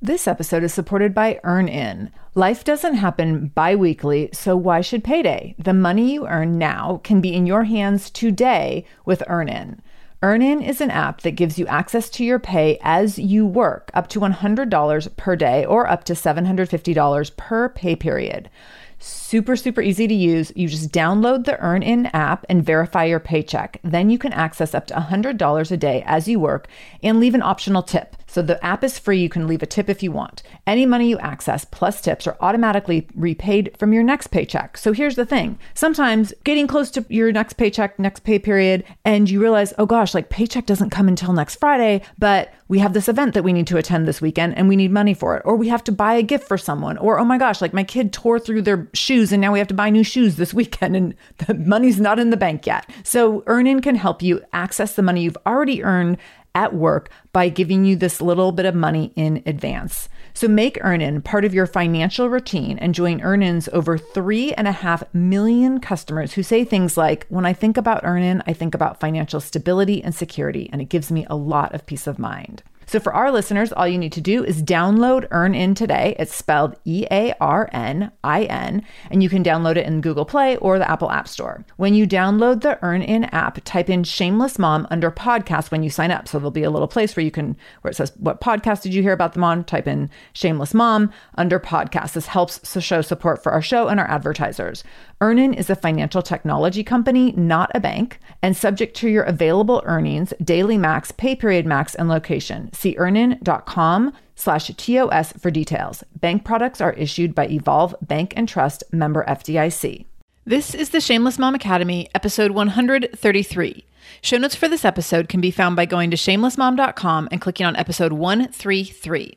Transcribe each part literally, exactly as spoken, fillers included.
This episode is supported by EarnIn. Life doesn't happen bi-weekly, so why should payday? The money you earn now can be in your hands today with EarnIn. EarnIn is an app that gives you access to your pay as you work, up to one hundred dollars per day or up to seven hundred fifty dollars per pay period. Super, super easy to use. You just download the EarnIn app and verify your paycheck. Then you can access up to one hundred dollars a day as you work and leave an optional tip. So the app is free. You can leave a tip if you want. Any money you access plus tips are automatically repaid from your next paycheck. So here's the thing. Sometimes getting close to your next paycheck, next pay period, and you realize, oh gosh, like paycheck doesn't come until next Friday, but we have this event that we need to attend this weekend and we need money for it. Or we have to buy a gift for someone. Or, oh my gosh, like my kid tore through their shoes and now we have to buy new shoes this weekend and the money's not in the bank yet. So EarnIn can help you access the money you've already earned at work by giving you this little bit of money in advance. So make EarnIn part of your financial routine and join EarnIn's over three and a half million customers who say things like, when I think about EarnIn, I think about financial stability and security, and it gives me a lot of peace of mind. So for our listeners, all you need to do is download EarnIn today. It's spelled E A R N I N, and you can download it in Google Play or the Apple App Store. When you download the EarnIn app, type in Shameless Mom under podcast when you sign up. So there'll be a little place where you can, where it says, what podcast did you hear about them on? Type in Shameless Mom under podcast. This helps to show support for our show and our advertisers. EarnIn is a financial technology company, not a bank, and subject to your available earnings, daily max, pay period max, and location. See earnin.com slash TOS for details. Bank products are issued by Evolve Bank and Trust, member F D I C. This is the Shameless Mom Academy, episode one hundred thirty-three. Show notes for this episode can be found by going to shameless mom dot com and clicking on episode one thirty-three.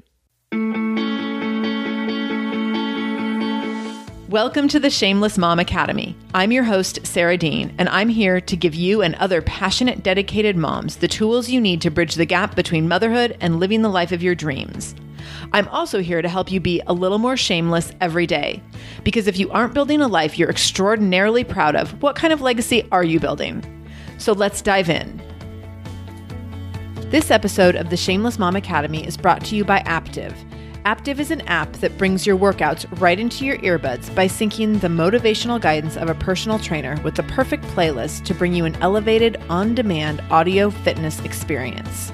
Welcome to the Shameless Mom Academy. I'm your host, Sarah Dean, and I'm here to give you and other passionate, dedicated moms the tools you need to bridge the gap between motherhood and living the life of your dreams. I'm also here to help you be a little more shameless every day. Because if you aren't building a life you're extraordinarily proud of, what kind of legacy are you building? So let's dive in. This episode of the Shameless Mom Academy is brought to you by Aaptiv. Aaptiv is an app that brings your workouts right into your earbuds by syncing the motivational guidance of a personal trainer with the perfect playlist to bring you an elevated, on-demand audio fitness experience.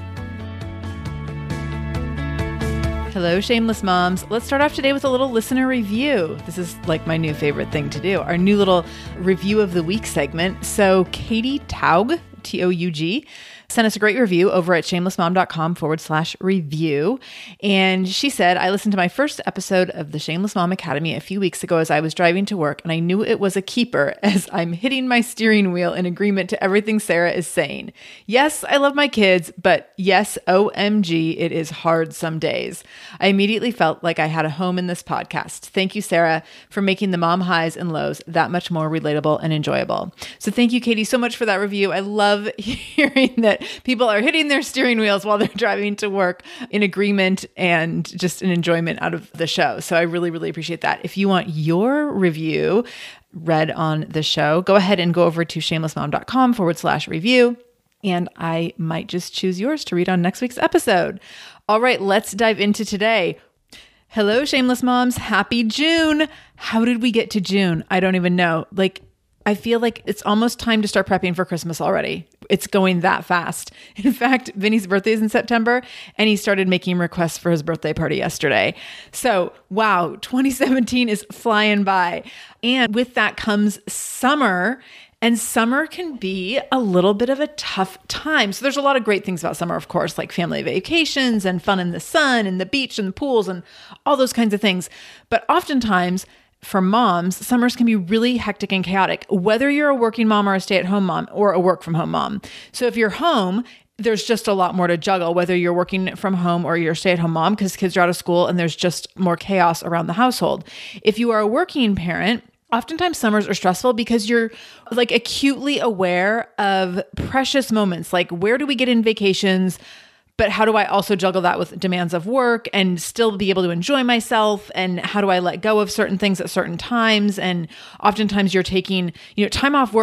Hello, Shameless Moms. Let's start off today with a little listener review. This is like my new favorite thing to do, our new little review of the week segment. So Katie Taug, T O U G, sent us a great review over at shamelessmom.com forward slash review. And she said, I listened to my first episode of the Shameless Mom Academy a few weeks ago as I was driving to work, and I knew it was a keeper as I'm hitting my steering wheel in agreement to everything Sarah is saying. Yes, I love my kids, but yes, O M G, it is hard some days. I immediately felt like I had a home in this podcast. Thank you, Sarah, for making the mom highs and lows that much more relatable and enjoyable. So thank you, Katie, so much for that review. I love hearing that people are hitting their steering wheels while they're driving to work in agreement and just an enjoyment out of the show. So I really, really appreciate that. If you want your review read on the show, go ahead and go over to shamelessmom.com forward slash review. And I might just choose yours to read on next week's episode. All right, let's dive into today. Hello, Shameless Moms. Happy June. How did we get to June? I don't even know. Like, I feel like it's almost time to start prepping for Christmas already. It's going that fast. In fact, Vinny's birthday is in September, and he started making requests for his birthday party yesterday. So, wow, twenty seventeen is flying by. And with that comes summer, and summer can be a little bit of a tough time. So there's a lot of great things about summer, of course, like family vacations and fun in the sun and the beach and the pools and all those kinds of things. But oftentimes, for moms, summers can be really hectic and chaotic, whether you're a working mom or a stay-at-home mom or a work-from-home mom. So if you're home, there's just a lot more to juggle, whether you're working from home or you're a stay-at-home mom because kids are out of school and there's just more chaos around the household. If you are a working parent, oftentimes summers are stressful because you're like acutely aware of precious moments, like where do we get in vacations? But how do I also juggle that with demands of work and still be able to enjoy myself? And how do I let go of certain things at certain times? And oftentimes you're taking, you know, time off work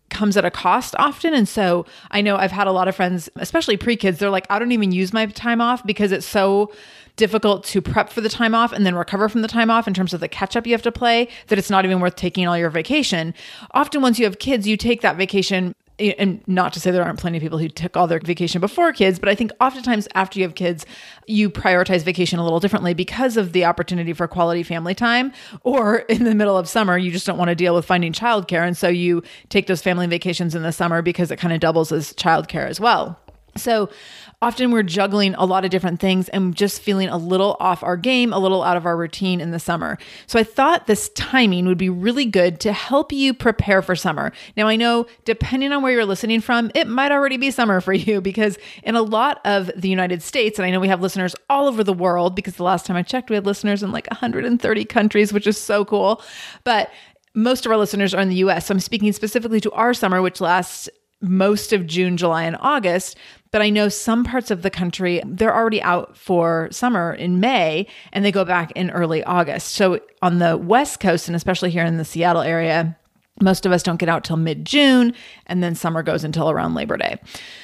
comes at a cost often. And so I know I've had a lot of friends, especially pre-kids, they're like, I don't even use my time off because it's so difficult to prep for the time off and then recover from the time off in terms of the catch up you have to play, that it's not even worth taking all your vacation. Often once you have kids, you take that vacation. And not to say there aren't plenty of people who took all their vacation before kids, but I think oftentimes after you have kids, you prioritize vacation a little differently because of the opportunity for quality family time. Or in the middle of summer, you just don't want to deal with finding childcare. And so you take those family vacations in the summer because it kind of doubles as childcare as well. So often we're juggling a lot of different things and just feeling a little off our game, a little out of our routine in the summer. So I thought this timing would be really good to help you prepare for summer. Now I know depending on where you're listening from, it might already be summer for you because in a lot of the United States, and I know we have listeners all over the world because the last time I checked, we had listeners in like one hundred thirty countries, which is so cool. But most of our listeners are in the U S. So I'm speaking specifically to our summer, which lasts most of June, July, and August. But I know some parts of the country, they're already out for summer in May and they go back in early August. So on the West Coast, and especially here in the Seattle area, most of us don't get out till mid-June, and then summer goes until around Labor Day.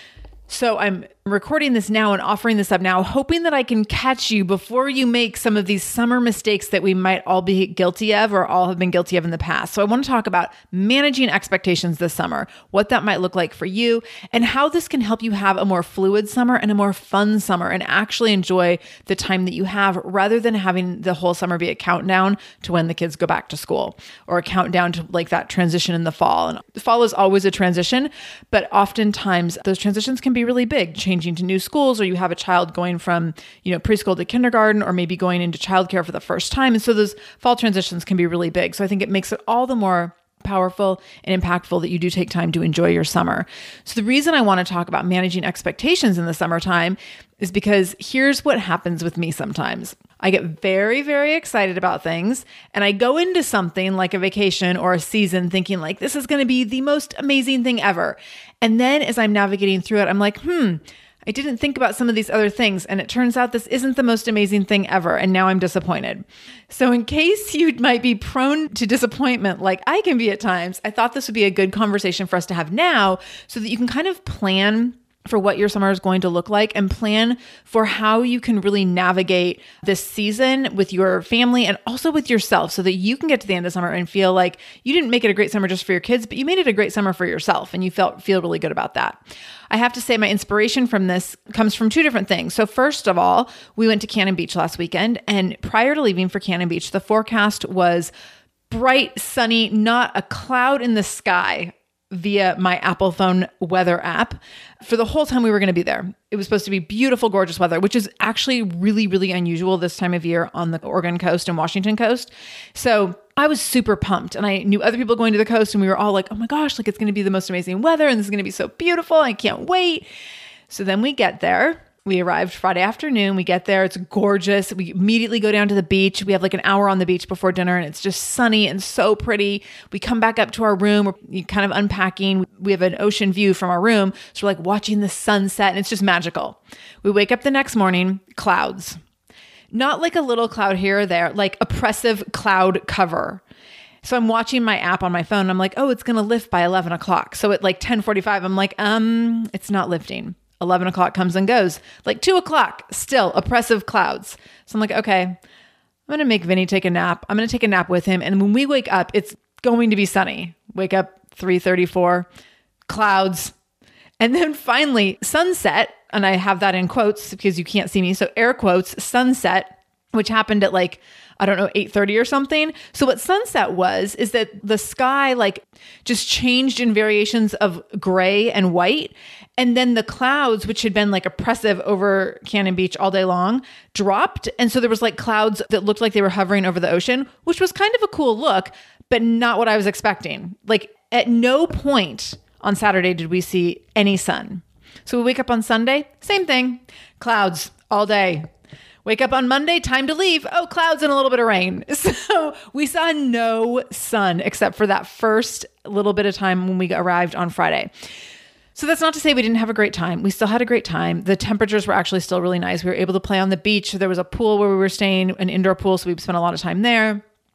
So I'm recording this now and offering this up now, hoping that I can catch you before you make some of these summer mistakes that we might all be guilty of or all have been guilty of in the past. So I want to talk about managing expectations this summer, what that might look like for you, and how this can help you have a more fluid summer and a more fun summer and actually enjoy the time that you have rather than having the whole summer be a countdown to when the kids go back to school or a countdown to like that transition in the fall. And the fall is always a transition, but oftentimes those transitions can be really big, changing to new schools, or you have a child going from, you know, preschool to kindergarten, or maybe going into childcare for the first time. And so those fall transitions can be really big. So I think it makes it all the more powerful and impactful that you do take time to enjoy your summer. So the reason I want to talk about managing expectations in the summertime is because here's what happens with me sometimes. I get very, very excited about things and I go into something like a vacation or a season thinking like, this is going to be the most amazing thing ever. And then as I'm navigating through it, I'm like, hmm, I didn't think about some of these other things. And it turns out this isn't the most amazing thing ever. And now I'm disappointed. So in case you might be prone to disappointment, like I can be at times, I thought this would be a good conversation for us to have now so that you can kind of plan for what your summer is going to look like and plan for how you can really navigate this season with your family and also with yourself so that you can get to the end of summer and feel like you didn't make it a great summer just for your kids, but you made it a great summer for yourself and you felt feel really good about that. I have to say my inspiration from this comes from two different things. So first of all, we went to Cannon Beach last weekend, and prior to leaving for Cannon Beach, the forecast was bright, sunny, not a cloud in the sky via my Apple phone weather app for the whole time we were going to be there. It was supposed to be beautiful, gorgeous weather, which is actually really, really unusual this time of year on the Oregon coast and Washington coast. So I was super pumped, and I knew other people going to the coast, and we were all like, oh my gosh, like it's going to be the most amazing weather and this is going to be so beautiful. I can't wait. So then we get there. We arrived Friday afternoon. We get there. It's gorgeous. We immediately go down to the beach. We have like an hour on the beach before dinner, and it's just sunny and so pretty. We come back up to our room. We're kind of unpacking. We have an ocean view from our room. So we're like watching the sunset, and it's just magical. We wake up the next morning, clouds. Not like a little cloud here or there, like oppressive cloud cover. So I'm watching my app on my phone. And I'm like, oh, it's going to lift by eleven o'clock. So at like ten forty-five, I'm like, um, it's not lifting. eleven o'clock comes and goes. Like two o'clock, still oppressive clouds. So I'm like, okay, I'm going to make Vinny take a nap. I'm going to take a nap with him. And when we wake up, it's going to be sunny. Wake up three thirty-four, clouds. And then finally sunset. And I have that in quotes because you can't see me. So air quotes, sunset, which happened at like, I don't know, eight thirty or something. So what sunset was, is that the sky like just changed in variations of gray and white. And then the clouds, which had been like oppressive over Cannon Beach all day long, dropped. And so there was like clouds that looked like they were hovering over the ocean, which was kind of a cool look, but not what I was expecting. Like at no point on Saturday did we see any sun. So we wake up on Sunday, same thing, clouds all day. Wake up on Monday, time to leave. Oh, clouds and a little bit of rain. So we saw no sun except for that first little bit of time when we arrived on Friday. So that's not to say we didn't have a great time. We still had a great time. The temperatures were actually still really nice. We were able to play on the beach. There was a pool where we were staying, an indoor pool. So we spent a lot of time there.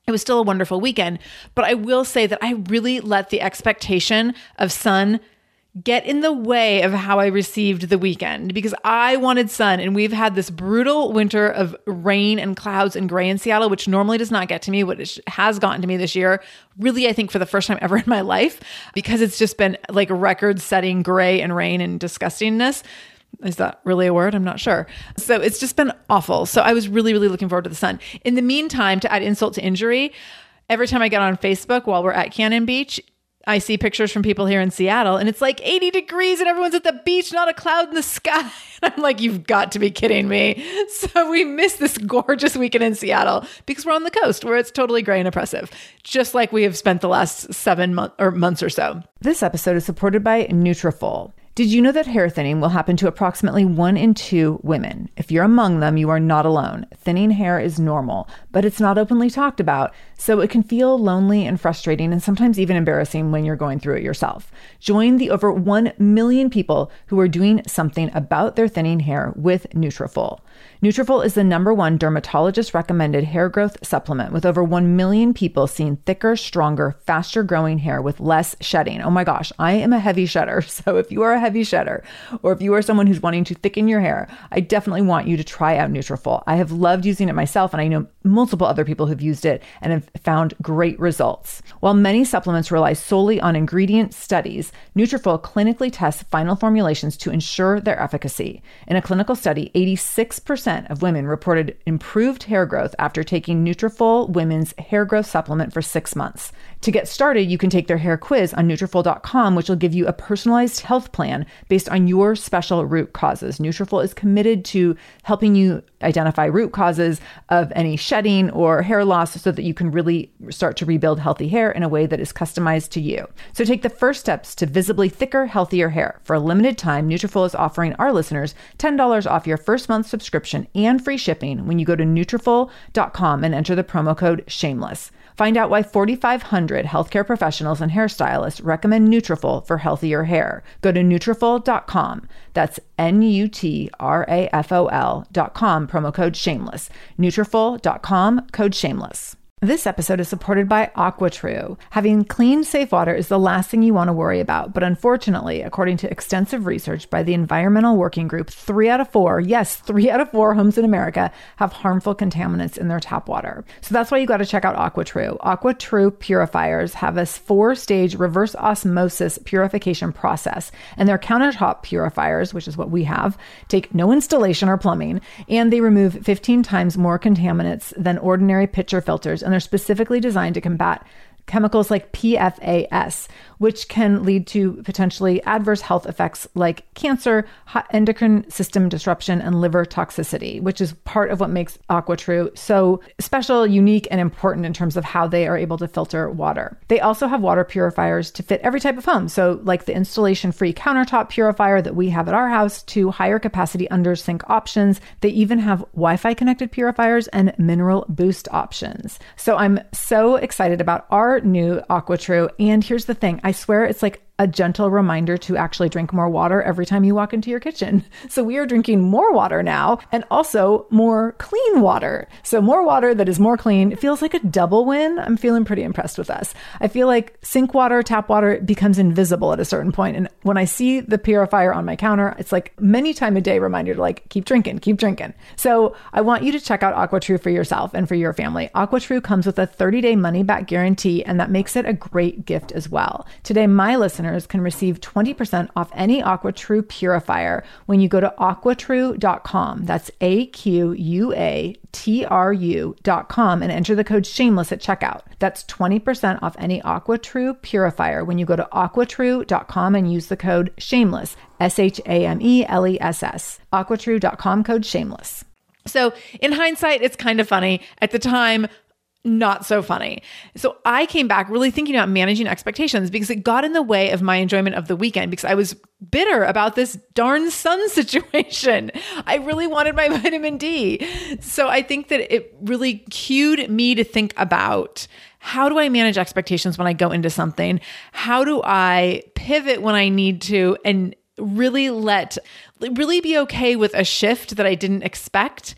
It was still a wonderful weekend, but I will say that I really let the expectation of sun get in the way of how I received the weekend because I wanted sun, and we've had this brutal winter of rain and clouds and gray in Seattle, which normally does not get to me, which has gotten to me this year. Really, I think for the first time ever in my life, because it's just been like record-setting gray and rain and disgustingness. Is that really a word? I'm not sure. So it's just been awful. So I was really, really looking forward to the sun. In the meantime, to add insult to injury, every time I get on Facebook while we're at Cannon Beach, I see pictures from people here in Seattle and it's like eighty degrees and everyone's at the beach, not a cloud in the sky. And I'm like, you've got to be kidding me. So we missed this gorgeous weekend in Seattle because we're on the coast where it's totally gray and oppressive, just like we have spent the last seven months or months or so. This episode is supported by Nutrafol. Did you know that hair thinning will happen to approximately one in two women? If you're among them, you are not alone. Thinning hair is normal, but it's not openly talked about, so it can feel lonely and frustrating and sometimes even embarrassing when you're going through it yourself. Join the over one million people who are doing something about their thinning hair with Nutrafol. Nutrafol is the number one dermatologist recommended hair growth supplement with over one million people seeing thicker, stronger, faster growing hair with less shedding. Oh my gosh, I am a heavy shedder. So if you are a heavy shedder or if you are someone who's wanting to thicken your hair, I definitely want you to try out Nutrafol. I have loved using it myself and I know multiple other people who've used it and have found great results. While many supplements rely solely on ingredient studies, Nutrafol clinically tests final formulations to ensure their efficacy. In a clinical study, eighty-six percent of women reported improved hair growth after taking Nutrafol Women's Hair Growth Supplement for six months. To get started, you can take their hair quiz on Nutrafol dot com, which will give you a personalized health plan based on your special root causes. Nutrafol is committed to helping you identify root causes of any shedding or hair loss so that you can really start to rebuild healthy hair in a way that is customized to you. So take the first steps to visibly thicker, healthier hair. For a limited time, Nutrafol is offering our listeners ten dollars off your first month subscription and free shipping when you go to Nutrafol dot com and enter the promo code SHAMELESS. Find out why forty-five hundred healthcare professionals and hairstylists recommend Nutrafol for healthier hair. Go to Nutrafol dot com. That's N U T R A F O L dot com, promo code SHAMELESS. Nutrafol dot com, code SHAMELESS. This episode is supported by AquaTrue. Having clean, safe water is the last thing you want to worry about. But unfortunately, according to extensive research by the Environmental Working Group, three out of four, yes, three out of four homes in America have harmful contaminants in their tap water. So that's why you got to check out AquaTrue. AquaTrue purifiers have a four-stage reverse osmosis purification process. And their countertop purifiers, which is what we have, take no installation or plumbing, and they remove fifteen times more contaminants than ordinary pitcher filters. And they're specifically designed to combat chemicals like P F A S, which can lead to potentially adverse health effects like cancer, endocrine system disruption, and liver toxicity, which is part of what makes AquaTrue so special, unique, and important in terms of how they are able to filter water. They also have water purifiers to fit every type of home. So like the installation-free countertop purifier that we have at our house to higher capacity under sink options. They even have Wi-Fi connected purifiers and mineral boost options. So I'm so excited about our new AquaTrue. And here's the thing, I swear it's like a gentle reminder to actually drink more water every time you walk into your kitchen. So we are drinking more water now and also more clean water. So more water that is more clean. It feels like a double win. I'm feeling pretty impressed with us. I feel like sink water, tap water becomes invisible at a certain point. And when I see the purifier on my counter, it's like many time a day reminder to like, keep drinking, keep drinking. So I want you to check out AquaTrue for yourself and for your family. AquaTrue comes with a thirty day money back guarantee, and that makes it a great gift as well. Today, my listeners can receive twenty percent off any AquaTrue purifier when you go to aqua true dot com. That's A Q U A T R U dot com and enter the code SHAMELESS at checkout. That's twenty percent off any AquaTrue purifier when you go to aqua true dot com and use the code SHAMELESS, S H A M E L E S S. aqua true dot com, code SHAMELESS. So in hindsight, it's kind of funny. At the time, not so funny. So I came back really thinking about managing expectations because it got in the way of my enjoyment of the weekend because I was bitter about this darn sun situation. I really wanted my vitamin D. So I think that it really cued me to think about, how do I manage expectations when I go into something? How do I pivot when I need to and really let, really be okay with a shift that I didn't expect?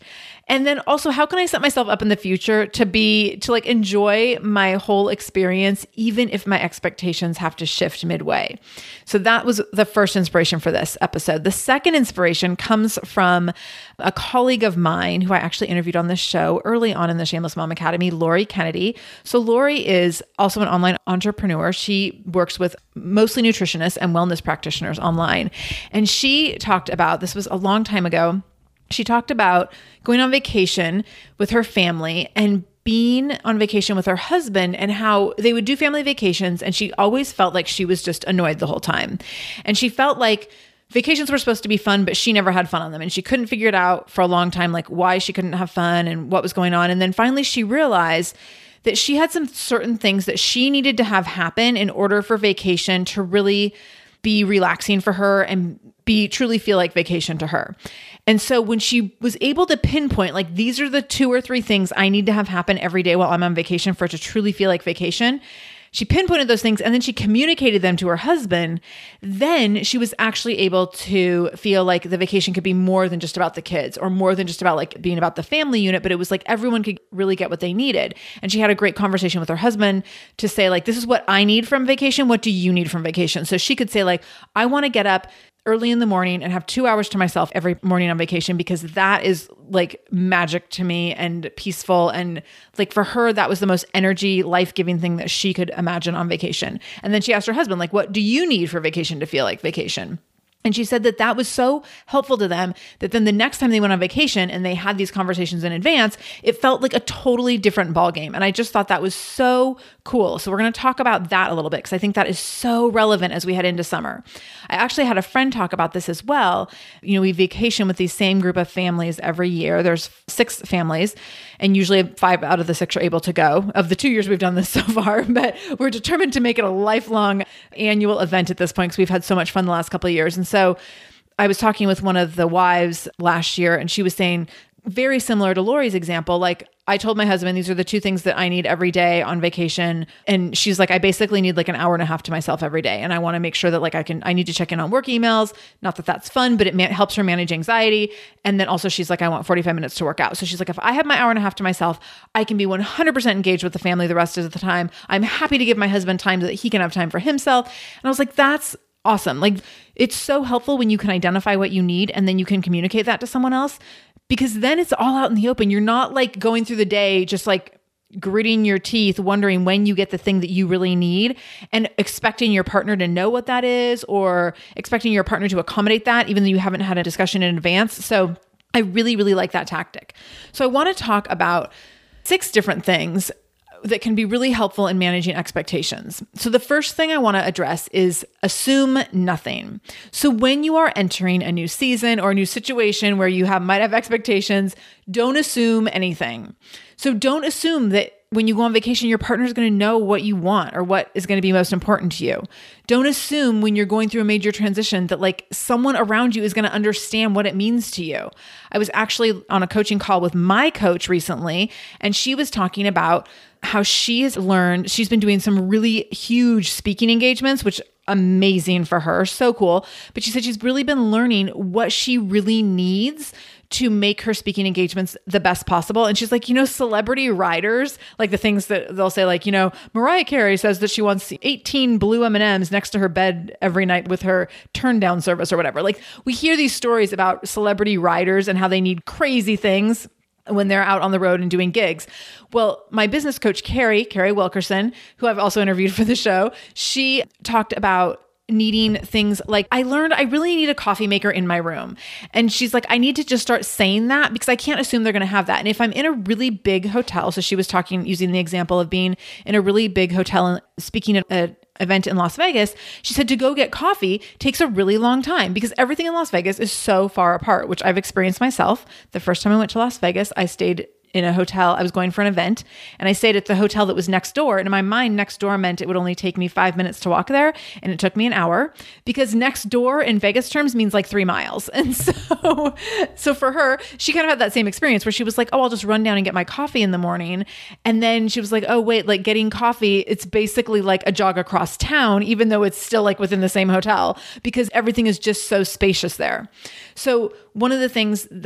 And then also, how can I set myself up in the future to be, to like enjoy my whole experience, even if my expectations have to shift midway? So that was the first inspiration for this episode. The second inspiration comes from a colleague of mine who I actually interviewed on this show early on in the Shameless Mom Academy, Lori Kennedy. So Lori is also an online entrepreneur. She works with mostly nutritionists and wellness practitioners online. And she talked about, this was a long time ago, she talked about going on vacation with her family and being on vacation with her husband and how they would do family vacations. And she always felt like she was just annoyed the whole time. And she felt like vacations were supposed to be fun, but she never had fun on them. And she couldn't figure it out for a long time, like why she couldn't have fun and what was going on. And then finally she realized that she had some certain things that she needed to have happen in order for vacation to really be relaxing for her and be truly feel like vacation to her. And so when she was able to pinpoint, like, these are the two or three things I need to have happen every day while I'm on vacation for it to truly feel like vacation, she pinpointed those things and then she communicated them to her husband. Then she was actually able to feel like the vacation could be more than just about the kids or more than just about like being about the family unit, but it was like everyone could really get what they needed. And she had a great conversation with her husband to say like, this is what I need from vacation. What do you need from vacation? So she could say like, I want to get up early in the morning and have two hours to myself every morning on vacation because that is like magic to me and peaceful. And like for her, that was the most energy, life-giving thing that she could imagine on vacation. And then she asked her husband, like, what do you need for vacation to feel like vacation? And she said that that was so helpful to them that then the next time they went on vacation and they had these conversations in advance, it felt like a totally different ballgame. And I just thought that was so cool. So we're going to talk about that a little bit because I think that is so relevant as we head into summer. I actually had a friend talk about this as well. You know, we vacation with these same group of families every year. There's six families and usually five out of the six are able to go of the two years we've done this so far, but we're determined to make it a lifelong annual event at this point because we've had so much fun the last couple of years. And so I was talking with one of the wives last year and she was saying, very similar to Lori's example, like I told my husband, these are the two things that I need every day on vacation. And she's like, I basically need like an hour and a half to myself every day. And I want to make sure that like I can, I need to check in on work emails. Not that that's fun, but it man- helps her manage anxiety. And then also she's like, I want forty-five minutes to work out. So she's like, if I have my hour and a half to myself, I can be one hundred percent engaged with the family the rest of the time. I'm happy to give my husband time so that he can have time for himself. And I was like, that's awesome. Like it's so helpful when you can identify what you need and then you can communicate that to someone else. Because then it's all out in the open. You're not like going through the day, just like gritting your teeth, wondering when you get the thing that you really need and expecting your partner to know what that is or expecting your partner to accommodate that, even though you haven't had a discussion in advance. So I really, really like that tactic. So I want to talk about six different things that can be really helpful in managing expectations. So the first thing I want to address is assume nothing. So when you are entering a new season or a new situation where you have might have expectations, don't assume anything. So don't assume that when you go on vacation, your partner is going to know what you want or what is going to be most important to you. Don't assume when you're going through a major transition that like someone around you is going to understand what it means to you. I was actually on a coaching call with my coach recently, and she was talking about how she has learned, she's been doing some really huge speaking engagements, which amazing for her, so cool. But she said she's really been learning what she really needs to make her speaking engagements the best possible. And she's like, you know, celebrity riders, like the things that they'll say, like, you know, Mariah Carey says that she wants eighteen blue M and M's next to her bed every night with her turn down service or whatever. Like we hear these stories about celebrity riders and how they need crazy things when they're out on the road and doing gigs. Well, my business coach, Carrie, Carrie Wilkerson, who I've also interviewed for the show, she talked about needing things like, I learned I really need a coffee maker in my room. And she's like, I need to just start saying that because I can't assume they're going to have that. And if I'm in a really big hotel, so she was talking, using the example of being in a really big hotel and speaking at a event in Las Vegas, she said to go get coffee takes a really long time because everything in Las Vegas is so far apart, which I've experienced myself. The first time I went to Las Vegas, I stayed in a hotel. I was going for an event and I stayed at the hotel that was next door. And in my mind, next door meant it would only take me five minutes to walk there. And it took me an hour because next door in Vegas terms means like three miles. And so, so for her, she kind of had that same experience where she was like, oh, I'll just run down and get my coffee in the morning. And then she was like, oh, wait, like getting coffee, it's basically like a jog across town, even though it's still like within the same hotel because everything is just so spacious there. So one of the things that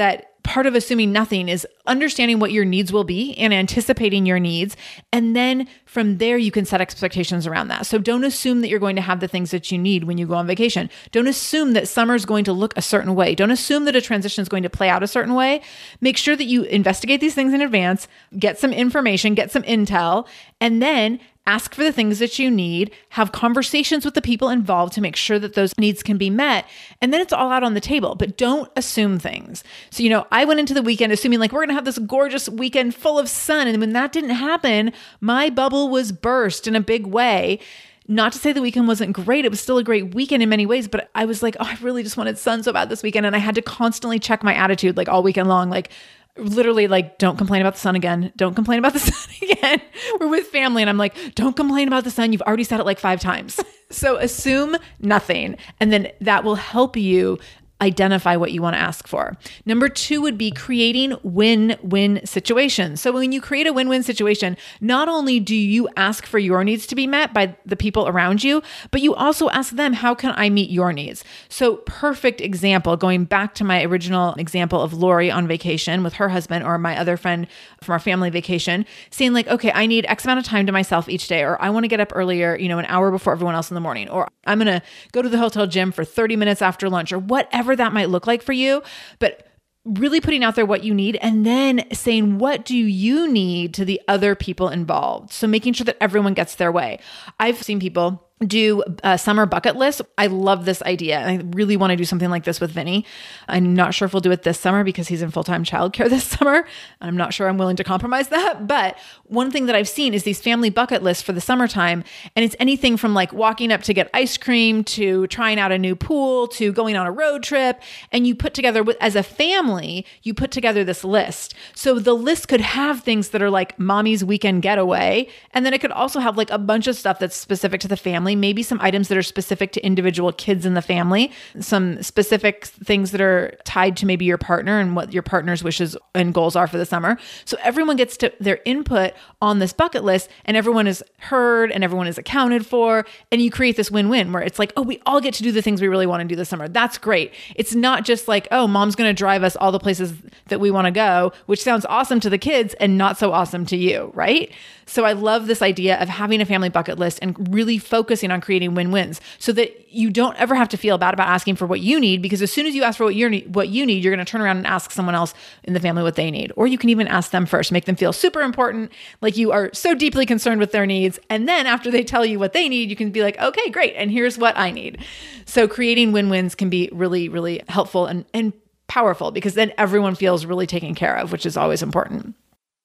part of assuming nothing is understanding what your needs will be and anticipating your needs. And then from there, you can set expectations around that. So don't assume that you're going to have the things that you need when you go on vacation. Don't assume that summer is going to look a certain way. Don't assume that a transition is going to play out a certain way. Make sure that you investigate these things in advance, get some information, get some intel, and then ask for the things that you need, have conversations with the people involved to make sure that those needs can be met. And then it's all out on the table, but don't assume things. So, you know, I went into the weekend assuming like, we're going to have this gorgeous weekend full of sun. And when that didn't happen, my bubble was burst in a big way. Not to say the weekend wasn't great. It was still a great weekend in many ways, but I was like, oh, I really just wanted sun so bad this weekend. And I had to constantly check my attitude like all weekend long, like, literally like, don't complain about the sun again. Don't complain about the sun again. We're with family and I'm like, don't complain about the sun. You've already said it like five times. So assume nothing. And then that will help you identify what you want to ask for. Number two would be creating win-win situations. So when you create a win-win situation, not only do you ask for your needs to be met by the people around you, but you also ask them, how can I meet your needs? So perfect example, going back to my original example of Lori on vacation with her husband, or my other friend from our family vacation, saying like, okay, I need X amount of time to myself each day, or I want to get up earlier, you know, an hour before everyone else in the morning, or I'm going to go to the hotel gym for thirty minutes after lunch, or whatever that might look like for you. But really putting out there what you need and then saying, what do you need to the other people involved? So making sure that everyone gets their way. I've seen people do a summer bucket list. I love this idea. I really want to do something like this with Vinny. I'm not sure if we'll do it this summer because he's in full-time childcare this summer. I'm not sure I'm willing to compromise that. But one thing that I've seen is these family bucket lists for the summertime. And it's anything from like walking up to get ice cream to trying out a new pool to going on a road trip. And you put together, as a family, you put together this list. So the list could have things that are like mommy's weekend getaway. And then it could also have like a bunch of stuff that's specific to the family. Maybe some items that are specific to individual kids in the family, some specific things that are tied to maybe your partner and what your partner's wishes and goals are for the summer. So everyone gets to their input on this bucket list and everyone is heard and everyone is accounted for. And you create this win-win where it's like, oh, we all get to do the things we really want to do this summer. That's great. It's not just like, oh, mom's going to drive us all the places that we want to go, which sounds awesome to the kids and not so awesome to you, right? So I love this idea of having a family bucket list and really focusing on creating win-wins so that you don't ever have to feel bad about asking for what you need, because as soon as you ask for what you need, what you need, you're going to turn around and ask someone else in the family what they need. Or you can even ask them first, make them feel super important, like you are so deeply concerned with their needs. And then after they tell you what they need, you can be like, okay, great. And here's what I need. So creating win-wins can be really, really helpful and, and powerful, because then everyone feels really taken care of, which is always important.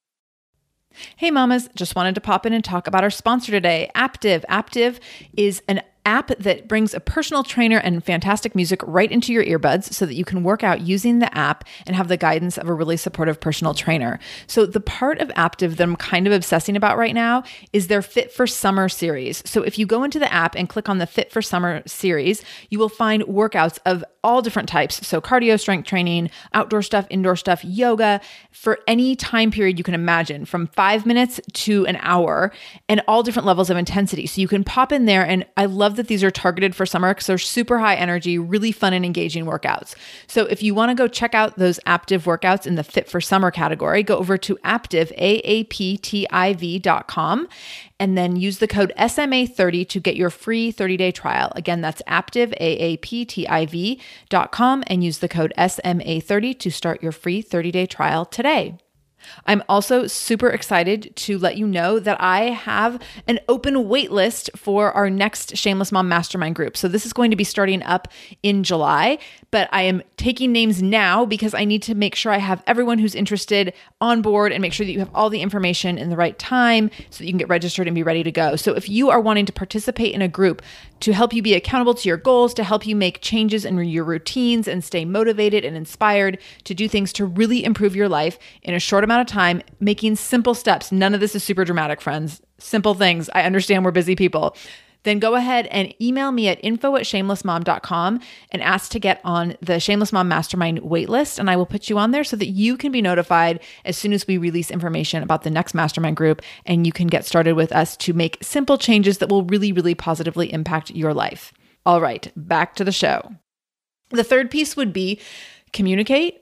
Hey mamas, just wanted to pop in and talk about our sponsor today, Aaptiv. Aaptiv is an app that brings a personal trainer and fantastic music right into your earbuds so that you can work out using the app and have the guidance of a really supportive personal trainer. So the part of Aaptiv that I'm kind of obsessing about right now is their Fit for Summer series. So if you go into the app and click on the Fit for Summer series, you will find workouts of all different types. So cardio, strength training, outdoor stuff, indoor stuff, yoga, for any time period you can imagine, from five minutes to an hour, and all different levels of intensity. So you can pop in there, and I love that these are targeted for summer because they're super high energy, really fun and engaging workouts. So if you want to go check out those Aaptiv workouts in the Fit for Summer category, go over to Aaptiv, A A P T I V dot com, and then use the code S M A thirty to get your free thirty-day trial. Again, that's Aaptiv, A A P T I V dot com, and use the code S M A thirty to start your free thirty-day trial today. I'm also super excited to let you know that I have an open wait list for our next Shameless Mom Mastermind group. So this is going to be starting up in July, but I am taking names now because I need to make sure I have everyone who's interested on board and make sure that you have all the information in the right time so that you can get registered and be ready to go. So if you are wanting to participate in a group to help you be accountable to your goals, to help you make changes in your routines and stay motivated and inspired to do things to really improve your life in a short amount of time, making simple steps. None of this is super dramatic, friends. Simple things. I understand we're busy people. Then go ahead and email me at info at shameless mom dot com and ask to get on the Shameless Mom Mastermind waitlist, and I will put you on there so that you can be notified as soon as we release information about the next mastermind group, and you can get started with us to make simple changes that will really, really positively impact your life. All right, back to the show. The third piece would be communicate,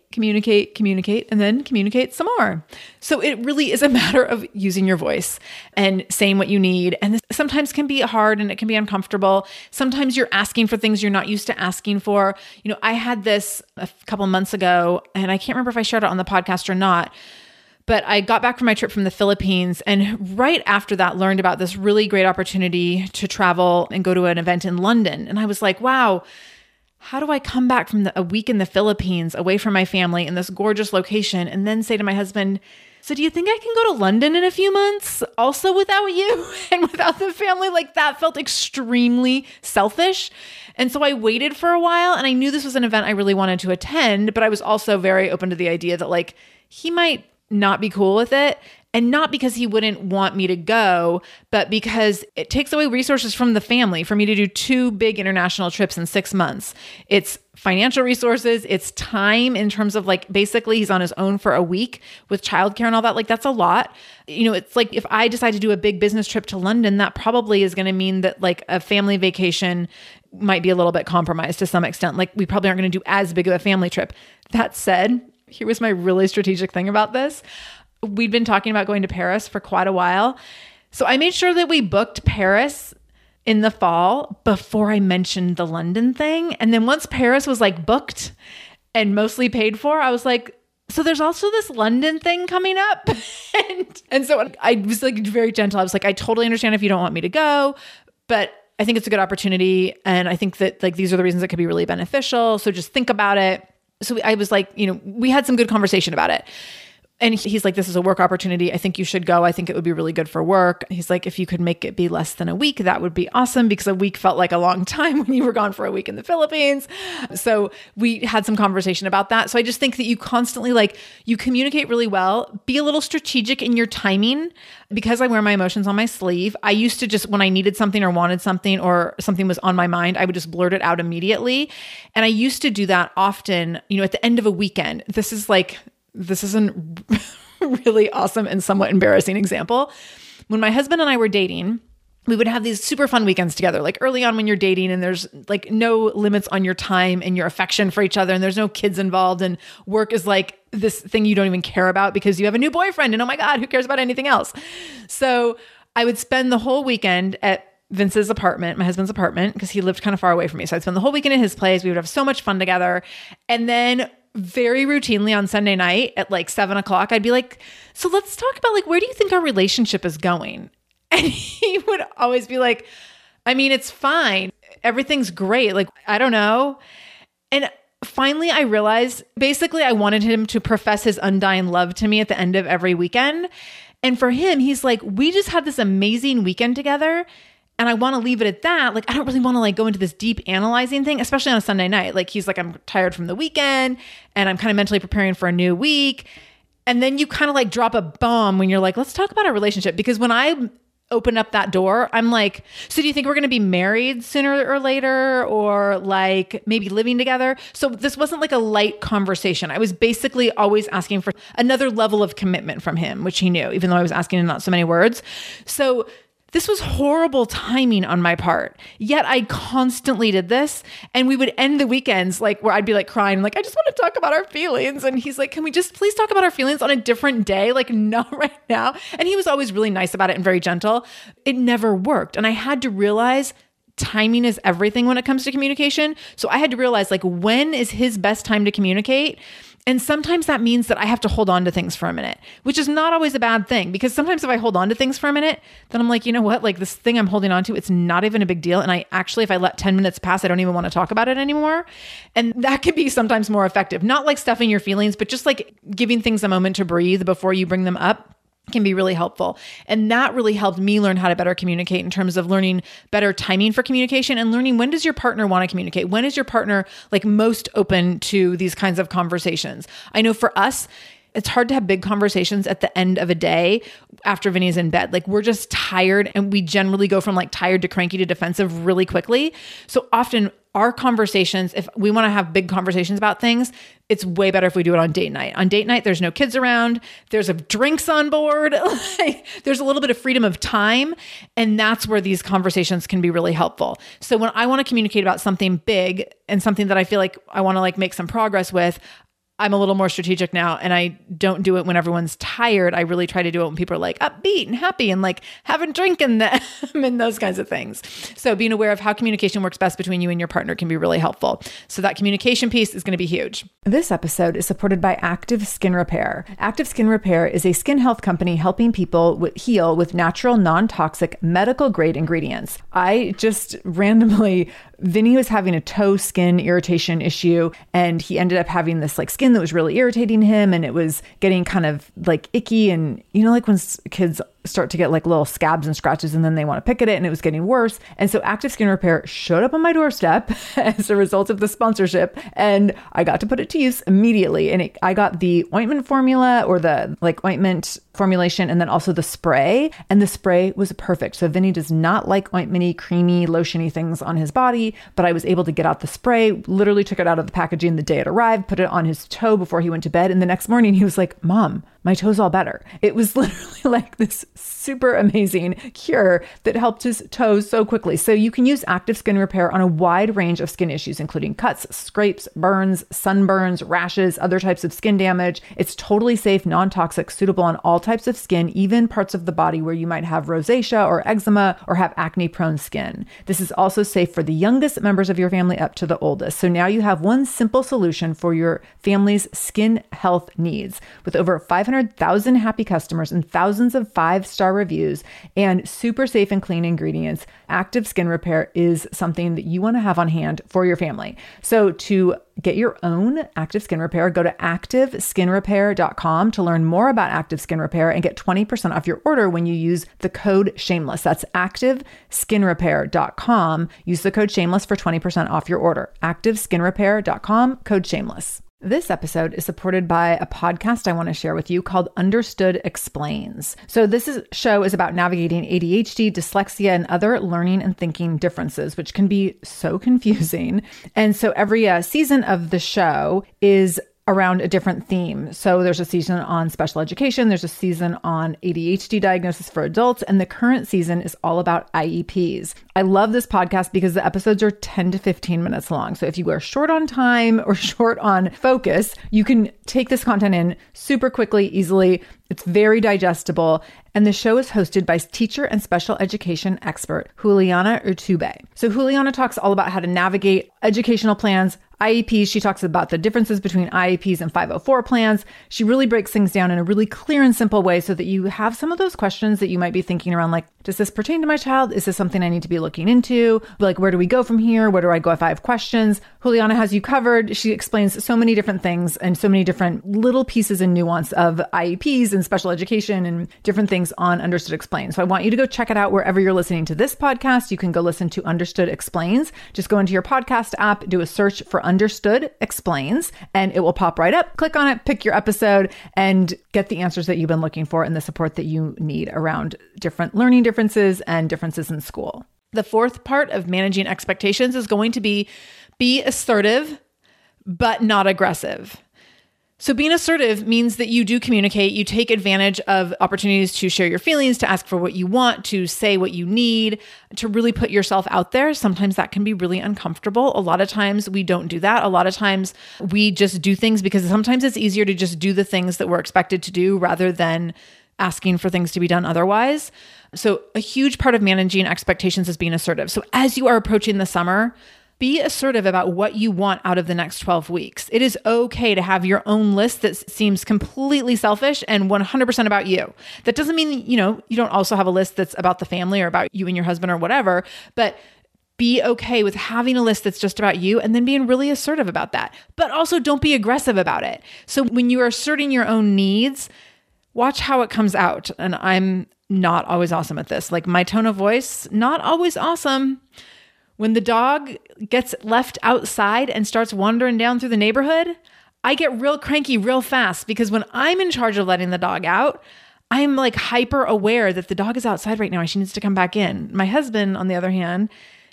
communicate, communicate, and then communicate some more. So it really is a matter of using your voice and saying what you need. And this sometimes can be hard and it can be uncomfortable. Sometimes you're asking for things you're not used to asking for. You know, I had this a couple months ago, and I can't remember if I shared it on the podcast or not, but I got back from my trip from the Philippines, and right after that learned about this really great opportunity to travel and go to an event in London. And I was like, wow, how do I come back from the, a week in the Philippines away from my family in this gorgeous location and then say to my husband, so do you think I can go to London in a few months also without you and without the family? Like, that felt extremely selfish. And so I waited for a while, and I knew this was an event I really wanted to attend, but I was also very open to the idea that like he might not be cool with it. And not because he wouldn't want me to go, but because it takes away resources from the family for me to do two big international trips in six months. It's financial resources, it's time in terms of like, basically he's on his own for a week with childcare and all that. Like, that's a lot. You know, it's like if I decide to do a big business trip to London, that probably is going to mean that like a family vacation might be a little bit compromised to some extent. Like, we probably aren't going to do as big of a family trip. That said, here was my really strategic thing about this. We'd been talking about going to Paris for quite a while. So I made sure that we booked Paris in the fall before I mentioned the London thing. And then once Paris was like booked and mostly paid for, I was like, so there's also this London thing coming up. and, and so I was like very gentle. I was like, I totally understand if you don't want me to go, but I think it's a good opportunity. And I think that like, these are the reasons it could be really beneficial. So just think about it. So I was like, you know, we had some good conversation about it. And he's like, this is a work opportunity. I think you should go. I think it would be really good for work. He's like, if you could make it be less than a week, that would be awesome, because a week felt like a long time when you were gone for a week in the Philippines. So we had some conversation about that. So I just think that you constantly like, you communicate really well, be a little strategic in your timing. Because I wear my emotions on my sleeve, I used to just, when I needed something or wanted something or something was on my mind, I would just blurt it out immediately. And I used to do that often, you know, at the end of a weekend. This is like, This is a really awesome and somewhat embarrassing example. When my husband and I were dating, we would have these super fun weekends together, like early on when you're dating and there's like no limits on your time and your affection for each other, and there's no kids involved, and work is like this thing you don't even care about because you have a new boyfriend, and oh my God, who cares about anything else? So I would spend the whole weekend at Vince's apartment, my husband's apartment, because he lived kind of far away from me. So I'd spend the whole weekend at his place. We would have so much fun together. And then very routinely on Sunday night at like seven o'clock, I'd be like, so let's talk about like, where do you think our relationship is going? And he would always be like, I mean, it's fine. Everything's great. Like, I don't know. And finally I realized basically I wanted him to profess his undying love to me at the end of every weekend. And for him, he's like, we just had this amazing weekend together, and I want to leave it at that. Like, I don't really want to like go into this deep analyzing thing, especially on a Sunday night. Like, he's like, I'm tired from the weekend and I'm kind of mentally preparing for a new week. And then you kind of like drop a bomb when you're like, let's talk about our relationship. Because when I open up that door, I'm like, so do you think we're going to be married sooner or later, or like maybe living together? So this wasn't like a light conversation. I was basically always asking for another level of commitment from him, which he knew, even though I was asking in not so many words. So this was horrible timing on my part. Yet I constantly did this. And we would end the weekends like where I'd be like crying, like, I just want to talk about our feelings. And he's like, can we just please talk about our feelings on a different day? Like, not right now. And he was always really nice about it and very gentle. It never worked. And I had to realize timing is everything when it comes to communication. So I had to realize like, when is his best time to communicate? And sometimes that means that I have to hold on to things for a minute, which is not always a bad thing, because sometimes if I hold on to things for a minute, then I'm like, you know what, like this thing I'm holding on to, it's not even a big deal. And I actually, if I let ten minutes pass, I don't even want to talk about it anymore. And that can be sometimes more effective, not like stuffing your feelings, but just like giving things a moment to breathe before you bring them up can be really helpful. And that really helped me learn how to better communicate in terms of learning better timing for communication and learning when does your partner want to communicate? When is your partner like most open to these kinds of conversations? I know for us, it's hard to have big conversations at the end of a day after Vinny's in bed. Like, we're just tired, and we generally go from like tired to cranky to defensive really quickly. So often our conversations, if we want to have big conversations about things, it's way better if we do it on date night. On date night, there's no kids around. There's a drinks on board. Like, there's a little bit of freedom of time. And that's where these conversations can be really helpful. So when I want to communicate about something big and something that I feel like I want to like make some progress with, I'm a little more strategic now, and I don't do it when everyone's tired. I really try to do it when people are like upbeat and happy and like having drink in them and those kinds of things. So being aware of how communication works best between you and your partner can be really helpful. So that communication piece is going to be huge. This episode is supported by Active Skin Repair. Active Skin Repair is a skin health company helping people with, heal with natural, non-toxic, medical-grade ingredients. I just randomly, Vinny was having a toe skin irritation issue, and he ended up having this like skin that was really irritating him, and it was getting kind of like icky, and you know, like when kids start to get like little scabs and scratches and then they want to pick at it, and it was getting worse. And so Active Skin Repair showed up on my doorstep as a result of the sponsorship, and I got to put it to use immediately. And it, I got the ointment formula, or the like ointment formulation, and then also the spray, and the spray was perfect. So Vinny does not like ointmenty, creamy, lotiony things on his body, but I was able to get out the spray, literally took it out of the packaging the day it arrived, put it on his toe before he went to bed. And the next morning he was like, Mom, my toe's all better. It was literally like this super amazing cure that helped his toes so quickly. So you can use Active Skin Repair on a wide range of skin issues, including cuts, scrapes, burns, sunburns, rashes, other types of skin damage. It's totally safe, non-toxic, suitable on all types of skin, even parts of the body where you might have rosacea or eczema or have acne-prone skin. This is also safe for the youngest members of your family up to the oldest. So now you have one simple solution for your family's skin health needs. With over five hundred thousand happy customers and thousands of five-star reviews and super safe and clean ingredients, Active Skin Repair is something that you want to have on hand for your family. So to get your own Active Skin Repair, go to active skin repair dot com to learn more about Active Skin Repair and get twenty percent off your order when you use the code shameless. That's active skin repair dot com. Use the code shameless for twenty percent off your order. active skin repair dot com, code shameless. This episode is supported by a podcast I want to share with you called Understood Explains. So this is, show is about navigating A D H D, dyslexia, and other learning and thinking differences, which can be so confusing. And so every uh, season of the show is around a different theme. So there's a season on special education, there's a season on A D H D diagnosis for adults, and the current season is all about I E Ps. I love this podcast because the episodes are ten to fifteen minutes long. So if you are short on time or short on focus, you can take this content in super quickly, easily. It's very digestible. And the show is hosted by teacher and special education expert, Juliana Urtubey. So Juliana talks all about how to navigate educational plans, I E Ps. She talks about the differences between I E Ps and five oh four plans. She really breaks things down in a really clear and simple way so that you have some of those questions that you might be thinking around, like, does this pertain to my child? Is this something I need to be looking into? Like, where do we go from here? Where do I go if I have questions? Juliana has you covered. She explains so many different things and so many different little pieces and nuance of I E Ps and special education and different things on Understood Explains. So I want you to go check it out wherever you're listening to this podcast. You can go listen to Understood Explains. Just go into your podcast app, do a search for Understood Explains, and it will pop right up. Click on it, pick your episode, and get the answers that you've been looking for and the support that you need around different learning differences and differences in school. The fourth part of managing expectations is going to be be assertive, but not aggressive. So being assertive means that you do communicate, you take advantage of opportunities to share your feelings, to ask for what you want, to say what you need, to really put yourself out there. Sometimes that can be really uncomfortable. A lot of times we don't do that. A lot of times we just do things because sometimes it's easier to just do the things that we're expected to do rather than asking for things to be done otherwise. So a huge part of managing expectations is being assertive. So as you are approaching the summer, be assertive about what you want out of the next twelve weeks. It is okay to have your own list that seems completely selfish and one hundred percent about you. That doesn't mean, you know, you don't also have a list that's about the family or about you and your husband or whatever, but be okay with having a list that's just about you and then being really assertive about that. But also don't be aggressive about it. So when you are asserting your own needs, watch how it comes out. And I'm not always awesome at this. Like my tone of voice, not always awesome. When the dog gets left outside and starts wandering down through the neighborhood, I get real cranky real fast because when I'm in charge of letting the dog out, I'm like hyper aware that the dog is outside right now and she needs to come back in. My husband, on the other hand,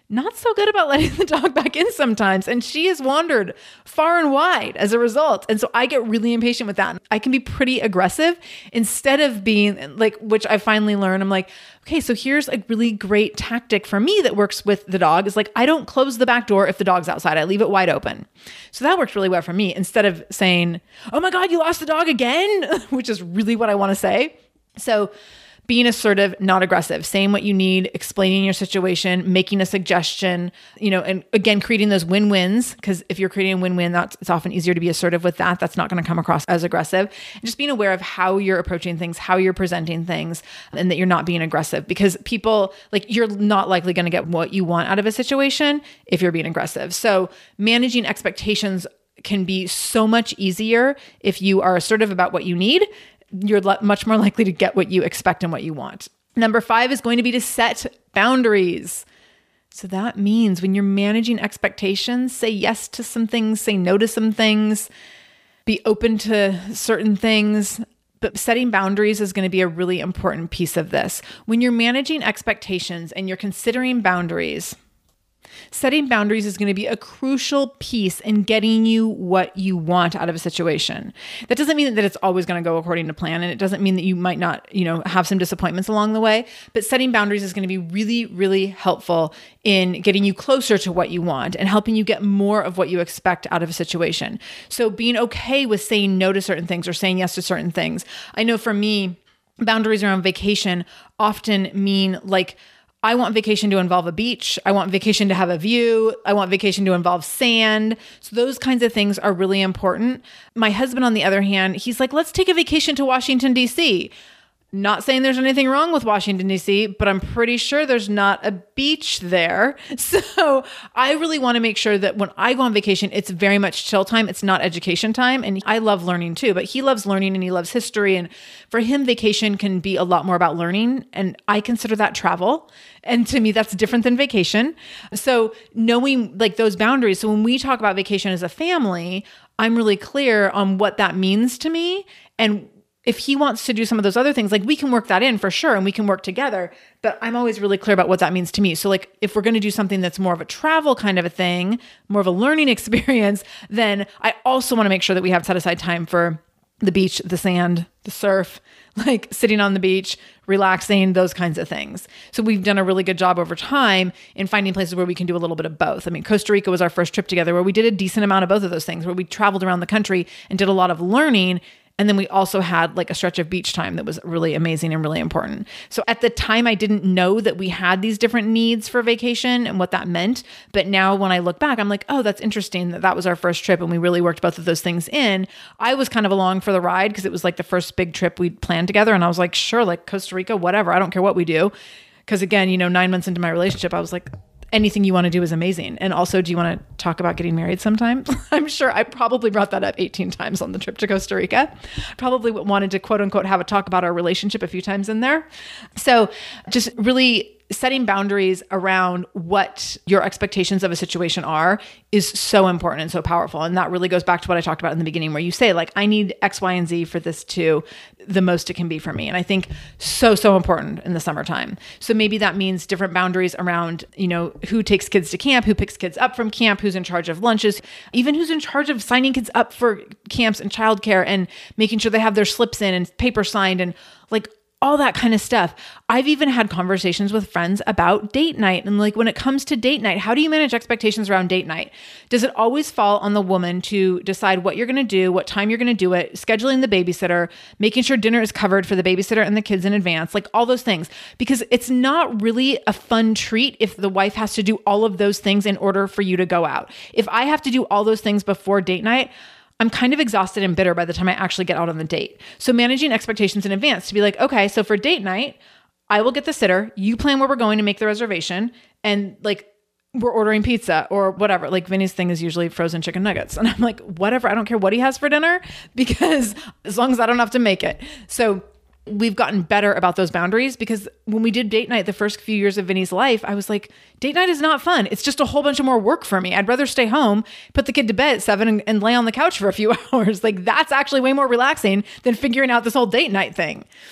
not so good about letting the dog back in sometimes. And she has wandered far and wide as a result. And so I get really impatient with that. I can be pretty aggressive instead of being like, which I finally learned. I'm like, okay, so here's a really great tactic for me that works with the dog is like, I don't close the back door if the dog's outside. I leave it wide open. So that works really well for me instead of saying, oh my God, you lost the dog again, which is really what I want to say. So being assertive, not aggressive, saying what you need, explaining your situation, making a suggestion, you know, and again, creating those win-wins, because if you're creating a win-win, that's it's often easier to be assertive with that. That's not going to come across as aggressive. And just being aware of how you're approaching things, how you're presenting things, and that you're not being aggressive, because people, like, you're not likely going to get what you want out of a situation if you're being aggressive. So managing expectations can be so much easier if you are assertive about what you need. You're much more likely to get what you expect and what you want. Number five is going to be to set boundaries. So that means when you're managing expectations, say yes to some things, say no to some things, be open to certain things. But setting boundaries is going to be a really important piece of this. When you're managing expectations and you're considering boundaries, setting boundaries is going to be a crucial piece in getting you what you want out of a situation. That doesn't mean that it's always going to go according to plan. And it doesn't mean that you might not, you know, have some disappointments along the way, but setting boundaries is going to be really, really helpful in getting you closer to what you want and helping you get more of what you expect out of a situation. So being okay with saying no to certain things or saying yes to certain things. I know for me, boundaries around vacation often mean like, I want vacation to involve a beach. I want vacation to have a view. I want vacation to involve sand. So those kinds of things are really important. My husband, on the other hand, he's like, let's take a vacation to Washington, D C. Not saying there's anything wrong with Washington, D C, but I'm pretty sure there's not a beach there. So I really want to make sure that when I go on vacation, it's very much chill time. It's not education time. And I love learning too, but he loves learning and he loves history. And for him, vacation can be a lot more about learning. And I consider that travel. And to me, that's different than vacation. So knowing like those boundaries. So when we talk about vacation as a family, I'm really clear on what that means to me. And if he wants to do some of those other things, like we can work that in for sure and we can work together, but I'm always really clear about what that means to me. So like if we're going to do something that's more of a travel kind of a thing, more of a learning experience, then I also want to make sure that we have set aside time for the beach, the sand, the surf, like sitting on the beach, relaxing, those kinds of things. So we've done a really good job over time in finding places where we can do a little bit of both. I mean, Costa Rica was our first trip together where we did a decent amount of both of those things, where we traveled around the country and did a lot of learning. And then we also had like a stretch of beach time that was really amazing and really important. So at the time, I didn't know that we had these different needs for vacation and what that meant. But now when I look back, I'm like, oh, that's interesting that that was our first trip and we really worked both of those things in. I was kind of along for the ride because it was like the first big trip we'd planned together. And I was like, sure, like Costa Rica, whatever. I don't care what we do. Because again, you know, nine months into my relationship, I was like, anything you want to do is amazing. And also, do you want to talk about getting married sometime? I'm sure I probably brought that up eighteen times on the trip to Costa Rica. Probably wanted to quote unquote have a talk about our relationship a few times in there. So just really setting boundaries around what your expectations of a situation are is so important and so powerful. And that really goes back to what I talked about in the beginning, where you say like, I need X, Y, and Z for this to the most it can be for me. And I think so, so important in the summertime. So maybe that means different boundaries around, you know, who takes kids to camp, who picks kids up from camp, who's in charge of lunches, even who's in charge of signing kids up for camps and childcare and making sure they have their slips in and paper signed and like all that kind of stuff. I've even had conversations with friends about date night. And like, when it comes to date night, how do you manage expectations around date night? Does it always fall on the woman to decide what you're going to do, what time you're going to do it, scheduling the babysitter, making sure dinner is covered for the babysitter and the kids in advance, like all those things? Because it's not really a fun treat if the wife has to do all of those things in order for you to go out. If I have to do all those things before date night, I'm kind of exhausted and bitter by the time I actually get out on the date. So managing expectations in advance to be like, okay, so for date night, I will get the sitter, you plan where we're going to make the reservation, and like we're ordering pizza or whatever. Like Vinny's thing is usually frozen chicken nuggets. And I'm like, whatever, I don't care what he has for dinner, because as long as I don't have to make it. So we've gotten better about those boundaries, because when we did date night the first few years of Vinny's life, I was like, date night is not fun. It's just a whole bunch of more work for me. I'd rather stay home, put the kid to bed at seven and, and lay on the couch for a few hours. Like that's actually way more relaxing than figuring out this whole date night thing.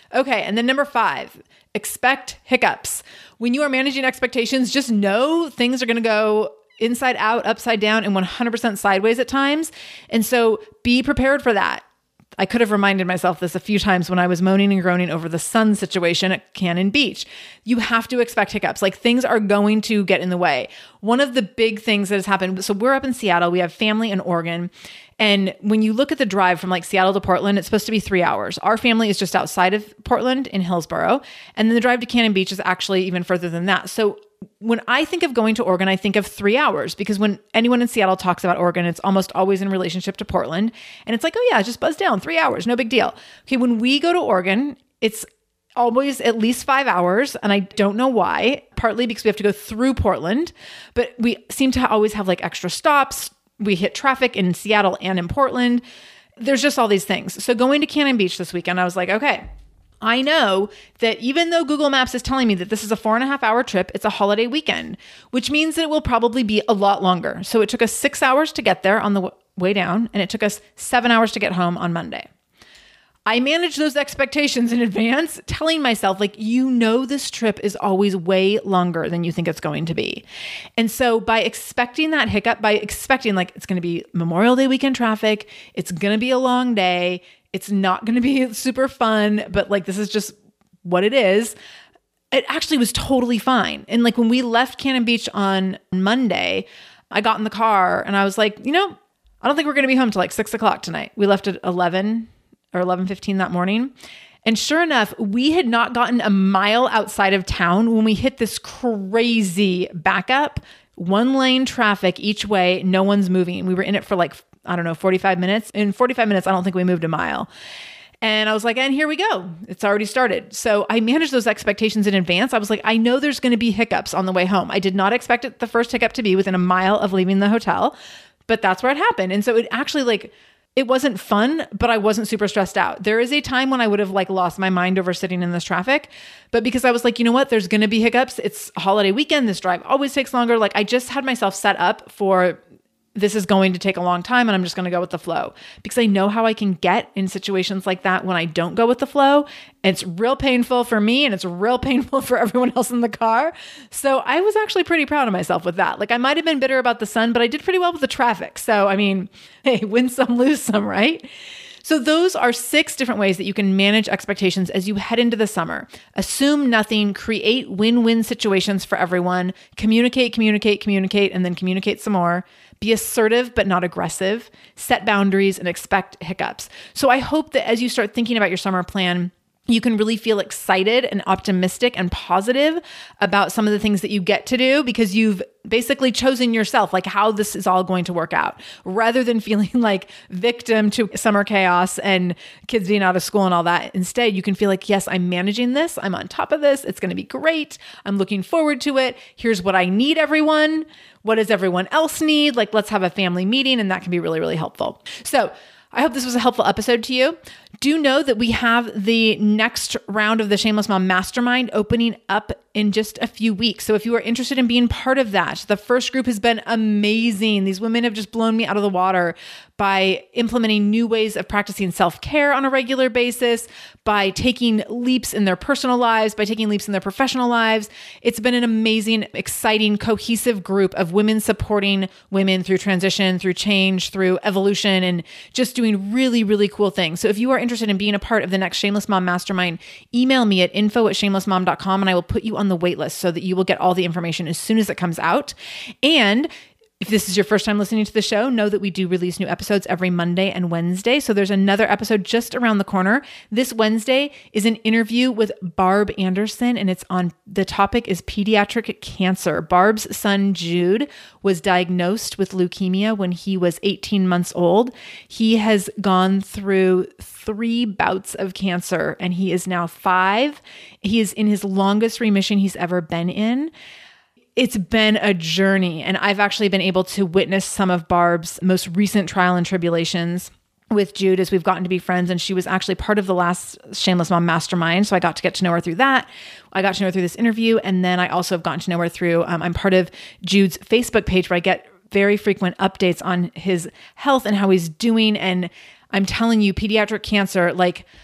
Okay. And then number five, expect hiccups. When you are managing expectations, just know things are going to go inside out, upside down, and one hundred percent sideways at times. And so be prepared for that. I could have reminded myself this a few times when I was moaning and groaning over the sun situation at Cannon Beach. You have to expect hiccups. Like things are going to get in the way. One of the big things that has happened, so we're up in Seattle, we have family in Oregon. And when you look at the drive from like Seattle to Portland, it's supposed to be three hours. Our family is just outside of Portland in Hillsboro. And then the drive to Cannon Beach is actually even further than that. So when I think of going to Oregon, I think of three hours because when anyone in Seattle talks about Oregon, it's almost always in relationship to Portland. And it's like, oh yeah, just buzz down, three hours, no big deal. Okay, when we go to Oregon, it's always at least five hours. And I don't know why, partly because we have to go through Portland, but we seem to always have like extra stops. We hit traffic in Seattle and in Portland. There's just all these things. So going to Cannon Beach this weekend, I was like, okay, I know that even though Google Maps is telling me that this is a four and a half hour trip, it's a holiday weekend, which means that it will probably be a lot longer. So it took us six hours to get there on the w- way down, and it took us seven hours to get home on Monday. I managed those expectations in advance, telling myself, like, you know, this trip is always way longer than you think it's going to be. And so by expecting that hiccup, by expecting like it's going to be Memorial Day weekend traffic, it's going to be a long day, it's not going to be super fun, but like, this is just what it is. It actually was totally fine. And like when we left Cannon Beach on Monday, I got in the car and I was like, you know, I don't think we're going to be home till like six o'clock tonight. We left at eleven or eleven fifteen that morning. And sure enough, we had not gotten a mile outside of town when we hit this crazy backup, one lane traffic each way. No one's moving. We were in it for like, I don't know, forty-five minutes. In forty-five minutes, I don't think we moved a mile. And I was like, and here we go. It's already started. So I managed those expectations in advance. I was like, I know there's going to be hiccups on the way home. I did not expect it, the first hiccup to be within a mile of leaving the hotel, but that's where it happened. And so it actually like, it wasn't fun, but I wasn't super stressed out. There is a time when I would have like lost my mind over sitting in this traffic, but because I was like, you know what, there's going to be hiccups. It's a holiday weekend. This drive always takes longer. Like I just had myself set up for this is going to take a long time and I'm just going to go with the flow because I know how I can get in situations like that when I don't go with the flow. It's real painful for me and it's real painful for everyone else in the car. So I was actually pretty proud of myself with that. Like I might've been bitter about the sun, but I did pretty well with the traffic. So, I mean, hey, win some, lose some, right? So those are six different ways that you can manage expectations as you head into the summer. Assume nothing, create win-win situations for everyone, communicate, communicate, communicate, and then communicate some more. Be assertive, but not aggressive, set boundaries and expect hiccups. So I hope that as you start thinking about your summer plan, you can really feel excited and optimistic and positive about some of the things that you get to do because you've basically chosen yourself, like how this is all going to work out, rather than feeling like victim to summer chaos and kids being out of school and all that. Instead, you can feel like, yes, I'm managing this. I'm on top of this. It's going to be great. I'm looking forward to it. Here's what I need, everyone. What does everyone else need? Like, let's have a family meeting. And that can be really, really helpful. So I hope this was a helpful episode to you. Do know that we have the next round of the Shameless Mom Mastermind opening up in just a few weeks. So if you are interested in being part of that, the first group has been amazing. These women have just blown me out of the water by implementing new ways of practicing self-care on a regular basis, by taking leaps in their personal lives, by taking leaps in their professional lives. It's been an amazing, exciting, cohesive group of women supporting women through transition, through change, through evolution, and just doing really, really cool things. So if you are interested in being a part of the next Shameless Mom Mastermind, email me at info at shameless mom dot com and I will put you on the wait list so that you will get all the information as soon as it comes out. And if this is your first time listening to the show, know that we do release new episodes every Monday and Wednesday. So there's another episode just around the corner. This Wednesday is an interview with Barb Anderson, and it's on, the topic is pediatric cancer. Barb's son, Jude, was diagnosed with leukemia when he was eighteen months old. He has gone through three bouts of cancer, and he is now five. He is in his longest remission he's ever been in. It's been a journey, and I've actually been able to witness some of Barb's most recent trial and tribulations with Jude as we've gotten to be friends, and she was actually part of the last Shameless Mom Mastermind, so I got to get to know her through that. I got to know her through this interview, and then I also have gotten to know her through, um, I'm part of Jude's Facebook page where I get very frequent updates on his health and how he's doing, and I'm telling you, pediatric cancer, like,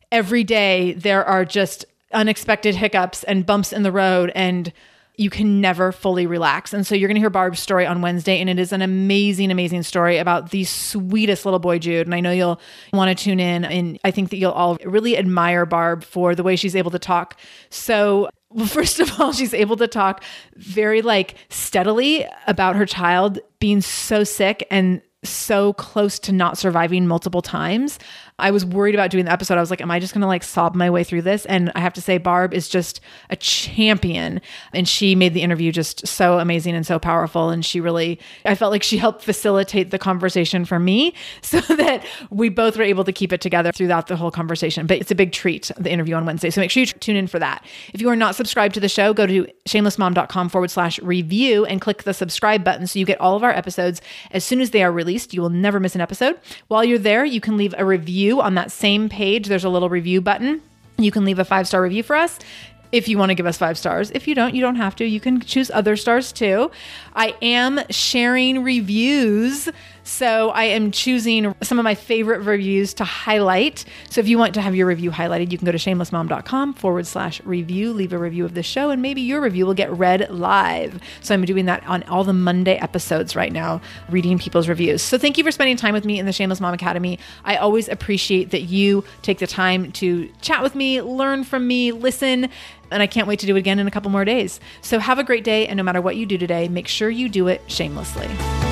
every day there are just unexpected hiccups and bumps in the road, and you can never fully relax. And so you're going to hear Barb's story on Wednesday, and it is an amazing, amazing story about the sweetest little boy, Jude. And I know you'll want to tune in, and I think that you'll all really admire Barb for the way she's able to talk. So, well, first of all, she's able to talk very like steadily about her child being so sick and so close to not surviving multiple times. I was worried about doing the episode. I was like, am I just going to like sob my way through this? And I have to say, Barb is just a champion. And she made the interview just so amazing and so powerful. And she really, I felt like she helped facilitate the conversation for me so that we both were able to keep it together throughout the whole conversation. But it's a big treat, the interview on Wednesday. So make sure you tune in for that. If you are not subscribed to the show, go to shamelessmom.com forward slash review and click the subscribe button so you get all of our episodes as soon as they are released. You will never miss an episode. While you're there, you can leave a review on that same page. There's a little review button. You can leave a five-star review for us if you want to give us five stars. If you don't, you don't have to. You can choose other stars too. I am sharing reviews. So I am choosing some of my favorite reviews to highlight. So if you want to have your review highlighted, you can go to shamelessmom.com forward slash review, leave a review of the show, and maybe your review will get read live. So I'm doing that on all the Monday episodes right now, reading people's reviews. So thank you for spending time with me in the Shameless Mom Academy. I always appreciate that you take the time to chat with me, learn from me, listen, and I can't wait to do it again in a couple more days. So have a great day, and no matter what you do today, make sure you do it shamelessly.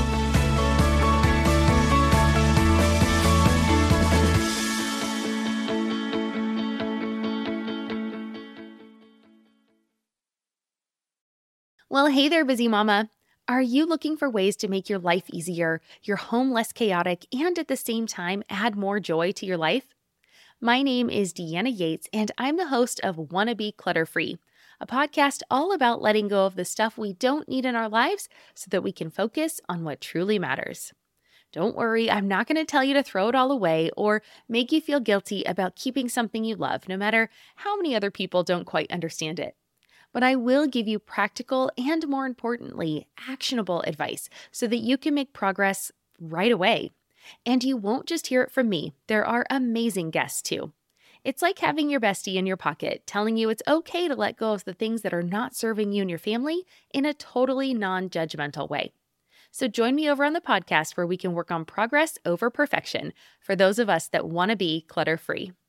Well, hey there, busy mama. Are you looking for ways to make your life easier, your home less chaotic, and at the same time add more joy to your life? My name is Deanna Yates, and I'm the host of Wanna Be Clutter-Free, a podcast all about letting go of the stuff we don't need in our lives so that we can focus on what truly matters. Don't worry, I'm not going to tell you to throw it all away or make you feel guilty about keeping something you love, no matter how many other people don't quite understand it. But I will give you practical and, more importantly, actionable advice so that you can make progress right away. And you won't just hear it from me. There are amazing guests too. It's like having your bestie in your pocket telling you it's okay to let go of the things that are not serving you and your family in a totally non-judgmental way. So join me over on the podcast where we can work on progress over perfection for those of us that want to be clutter-free.